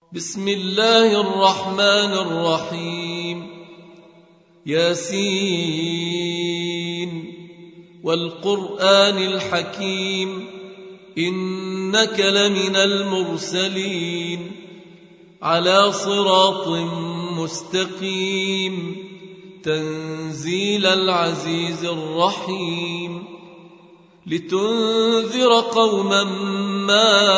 بسم الله الرحمن الرحيم. ياسين والقرآن الحكيم إنك لمن المرسلين على صراط مستقيم تنزيل العزيز الرحيم لتنذر قوما ما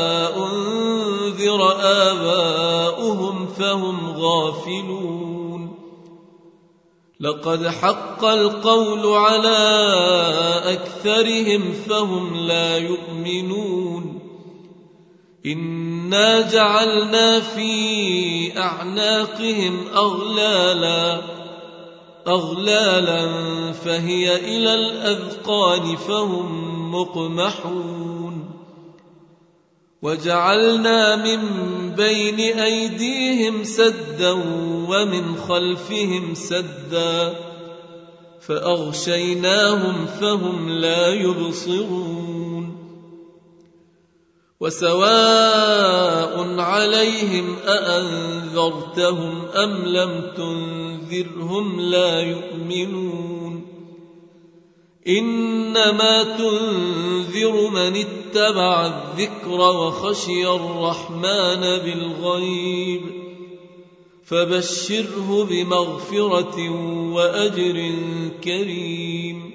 أنذر آباؤهم فهم غافلون. لقد حق القول على أكثرهم فهم لا يؤمنون. إنا جعلنا في أعناقهم أغلالا فهي إلى الأذقان فهم مقمحون. وجعلنا من بين أيديهم سدا ومن خلفهم سدا فأغشيناهم فهم لا يبصرون. وسواء عليهم أأنذرتهم أم لم تنذرهم لا يؤمنون. إنما تنذر من اتبع الذكر وخشي الرحمن بالغيب فبشره بمغفرة وأجر كريم.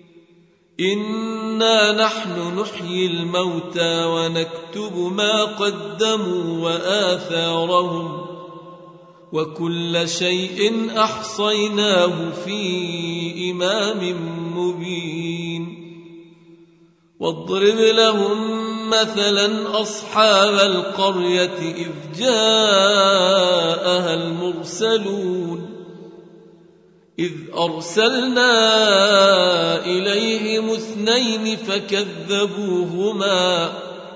إنا نحن نحيي الموتى ونكتب ما قدموا وآثارهم وكل شيء أحصيناه في إمام مبين. واضرب لهم مثلا أصحاب القرية إذ جاءها المرسلون إذ أرسلنا إليهم 2 فكذبوهما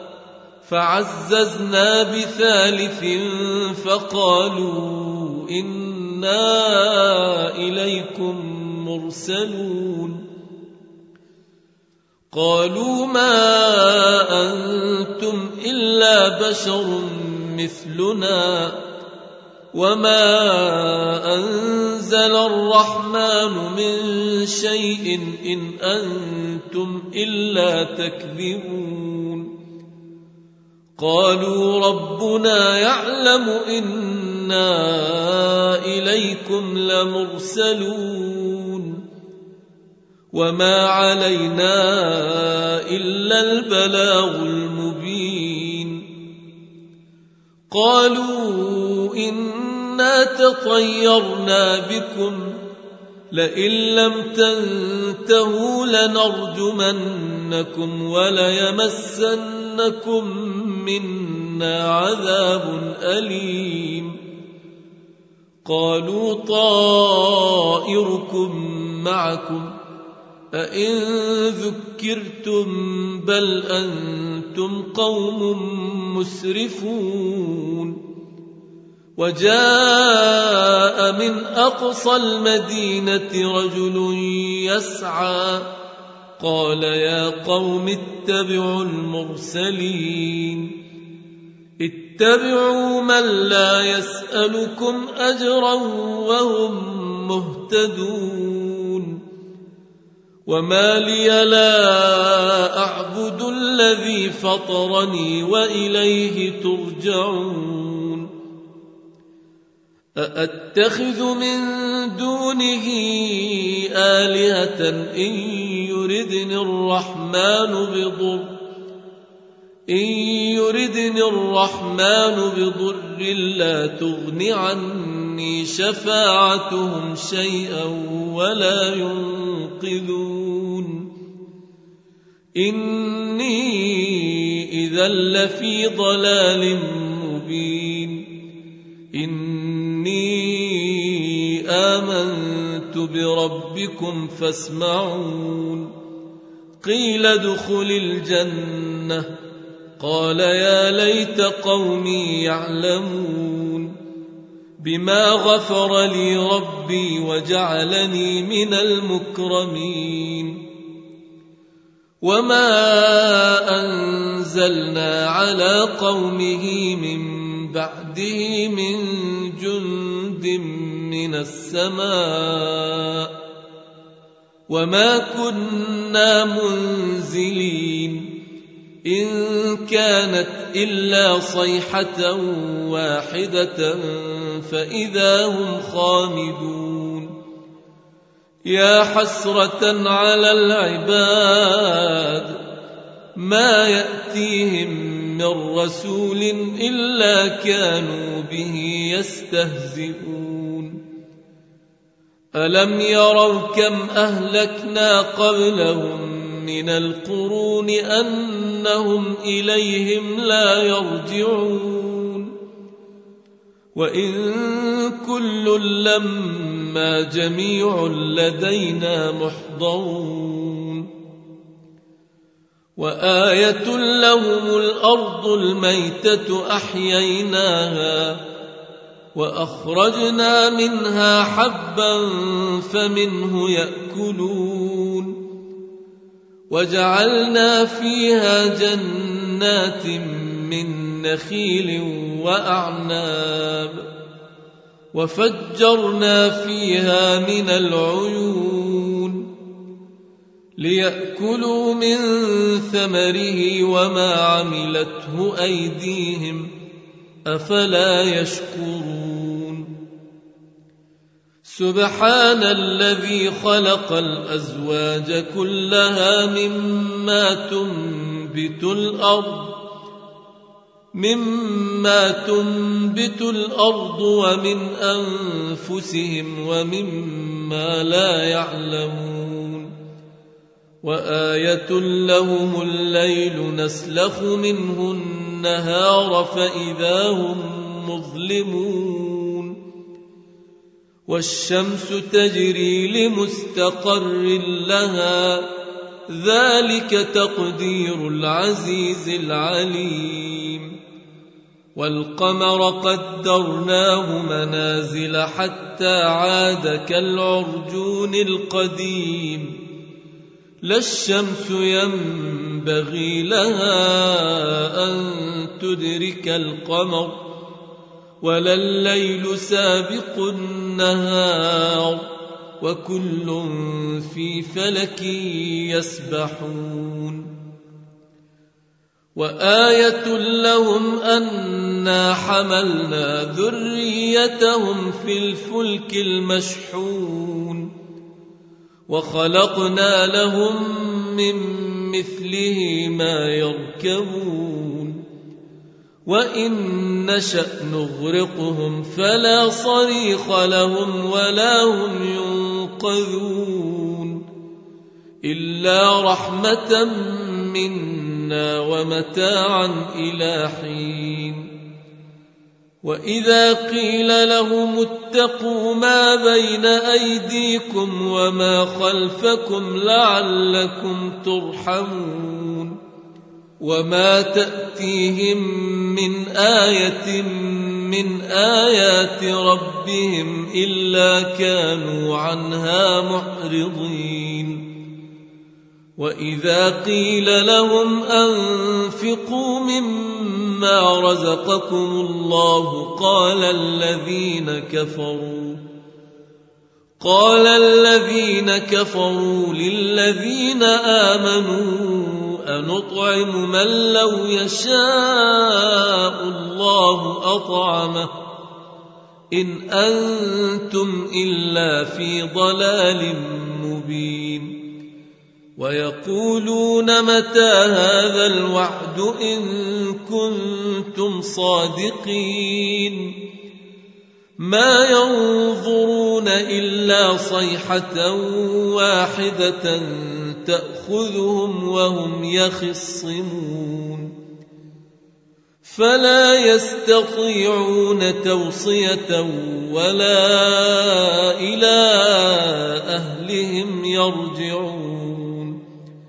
فعززنا ب3 فقالوا إنا إليكم مرسلون. قالوا ما أنتم إلا بشر مثلنا وما أنزل الرحمن من شيء إن أنتم إلا تكذبون. قالوا ربنا يعلم إنا إليكم لمرسلون وما علينا إلا البلاغ المبين. قالوا إنا تطيرنا بكم لئن لم تنتهوا لنرجمنكم وليمسنكم منا عذاب أليم. قالوا طائركم معكم أئن ذكرتم بل أنتم قوم مسرفون. وجاء من أقصى المدينة رجل يسعى قال يا قوم اتبعوا المرسلين اتبعوا من لا يسألكم أجرا وهم مهتدون. وما لي لا أعبد الذي فطرني وإليه ترجعون. أأتخذ من دونه آلهة إن يردني الرحمن بضر لا تغن عني شفاعتهم شيئا ولا ينقذون. إني إذا لفي ضلال مبين. إني آمنت بربكم فاسمعون. قيل ادخل الجنة قال يا ليت قومي يعلمون بما غفر لي ربي وجعلني من المكرمين. وما أنزلنا على قومه من بعده من جند من السماء وما كنا منزلين إن كانت إلا صيحة واحدة فإذا هم خامدون يا حسرة على العباد ما يأتيهم من رسول إلا كانوا به يستهزئون ألم يروا كم أهلكنا قبلهم من القرون أنهم إليهم لا يرجعون وإن كل لما جميع لدينا محضرون وآية لهم الأرض الميتة أحييناها وأخرجنا منها حبا فمنه يأكلون وجعلنا فيها جنات من نخيل وأعناب وفجرنا فيها من العيون ليأكلوا من ثمره وما عملته أيديهم أفلا يشكرون سبحان الذي خلق الأزواج كلها مما تنبت الأرض ومن أنفسهم ومما لا يعلمون وآية لهم الليل نسلخ منه النهار فإذا هم مظلمون والشمس تجري لمستقر لها ذلك تقدير العزيز العليم والقمر قدرناه منازل حتى عاد كالعرجون القديم لا الشمس ينبغي لها أن تدرك القمر ولا الليل سابق النهار وكل في فلك يسبحون وآية لهم أنا حملنا ذريتهم في الفلك المشحون وخلقنا لهم من مثله ما يركبون وإن نشأ نغرقهم فلا صريخ لهم ولا هم ينقذون إلا رحمة منا ومتاعا إلى حين وإذا قيل لهم اتقوا ما بين أيديكم وما خلفكم لعلكم ترحمون وما تأتيهم من آية من آيات ربهم إلا كانوا عنها معرضين وإذا قيل لهم أنفقوا مما رزقكم الله قال الذين كفروا للذين آمنوا أنطعم من لو يشاء الله أطعمه إن أنتم إلا في ضلال مبين ويقولون متى هذا الوعد إن كنتم صادقين ما ينظرون إلا صيحة واحدة تأخذهم وهم يخصمون فلا يستطيعون توصية ولا إلى أهلهم يرجعون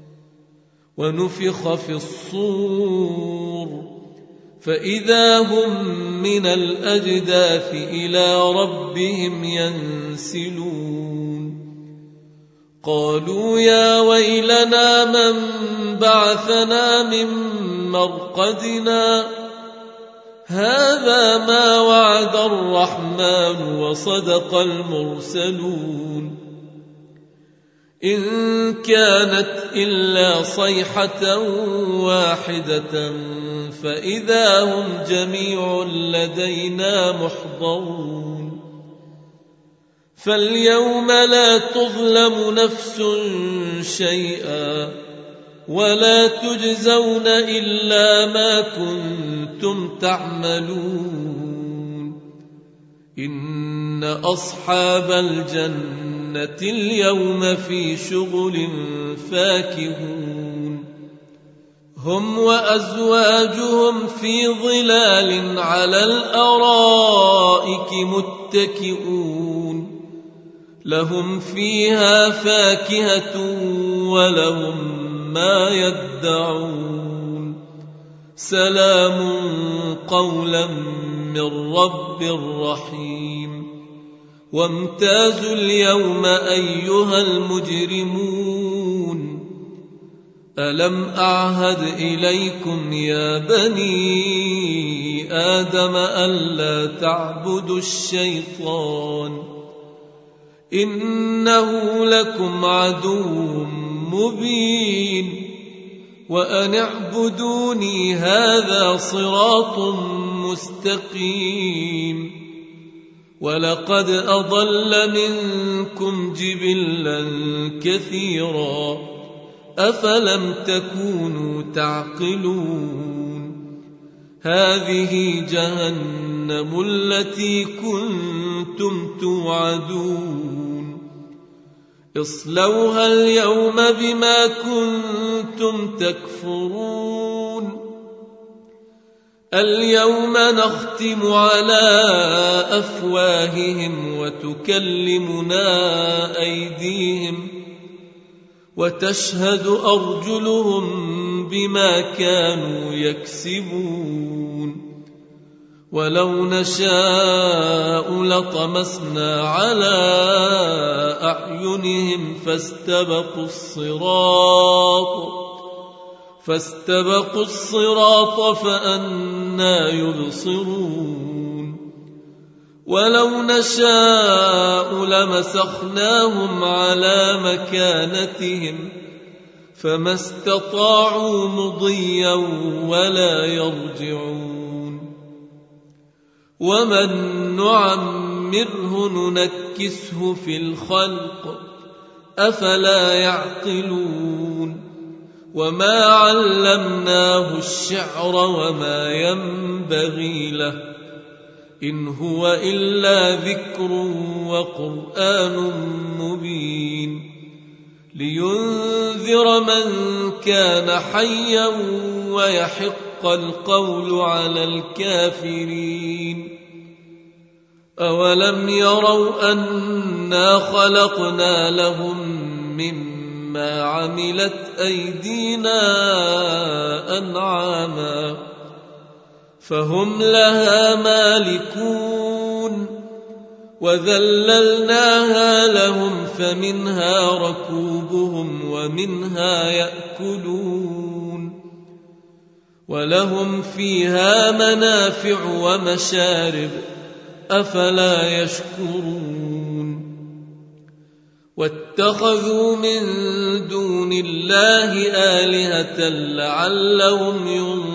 ونفخ في الصور فإذا هم من الأجداث إلى ربهم ينسلون قالوا يا ويلنا من بعثنا من مرقدنا هذا ما وعد الرحمن وصدق المرسلون إن كانت إلا صيحة واحدة فإذا هم جميع لدينا محضرون فاليوم لا تظلم نفس شيئا ولا تجزون إلا ما كنتم تعملون إن أصحاب الجنة اليوم في شغل فاكهون هم وأزواجهم في ظلال على الأرائك متكئون لهم فيها فاكهة ولهم ما يدعون سلام قولا من رب رحيم وامتازوا اليوم أيها المجرمون ألم أعهد إليكم يا بني آدم ألا تعبدوا الشيطان إنه لكم عدو مبين وأن اعبدوني هذا صراط مستقيم ولقد أضل منكم جبلا كثيرا أفلم تكونوا تعقلون هذه جهنم التي كنتم توعدون اصلوها اليوم بما كنتم تكفرون اليوم نختم على أفواههم وتكلمنا أيديهم وتشهد أرجلهم بما كانوا يكسبون ولو نشاء لطمسنا على أعينهم فاستبقوا الصراط فأنى يبصرون ولو نشاء لمسخناهم على مكانتهم فما استطاعوا مضيا ولا يرجعون ومن نعمره ننكسه في الخلق أفلا يعقلون وما علمناه الشعر وما ينبغي له إن هو إلا ذكر وقرآن مبين لينذر من كان حيا ويحق القول على الكافرين أولم يروا أنا خلقنا لهم مما عملت أيدينا أنعاما فهم لها مالكون وذللناها لهم فمنها ركوبهم ومنها يأكلون ولهم فيها منافع ومشارب أفلا يشكرون واتخذوا من دون الله آلهة لعلهم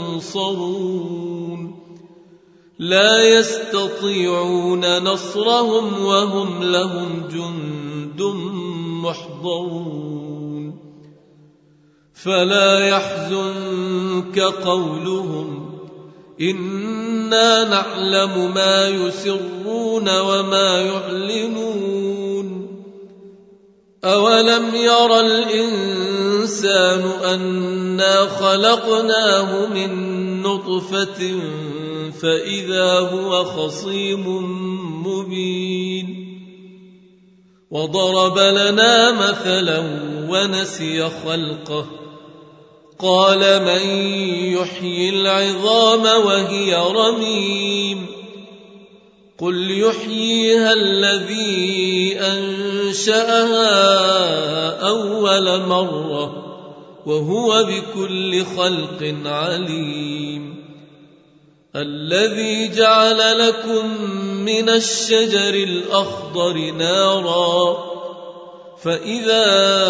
ينصرون لا يستطيعون نصرهم وهم لهم جند محضرون فلا يحزنك قولهم إنا نعلم ما يسرون وما يعلنون أولم ير الإنسان أنا خلقناه من نطفة فإذا هو خصيم مبين وضرب لنا مثلا ونسي خلقه قال من يحيي العظام وهي رميم قل يحييها الذي أنشأها أول مرة وهو بكل خلق عليم الذي جعل لكم من الشجر الأخضر نارا فإذا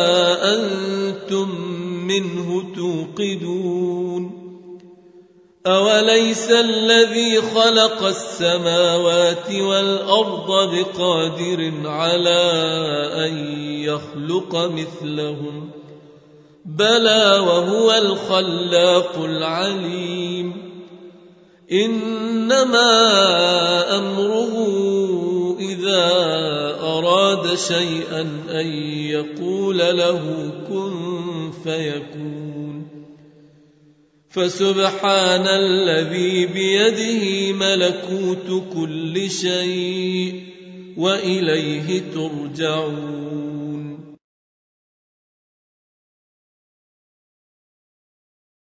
أنتم منه توقدون أوليس الذي خلق السماوات والأرض بقادر على أن يخلق مثلهم بلى وهو الخلاق العليم إنما أمره إذا أراد شيئا أن يقول له كن فيكون فسبحان الذي بيده ملكوت كل شيء وإليه ترجعون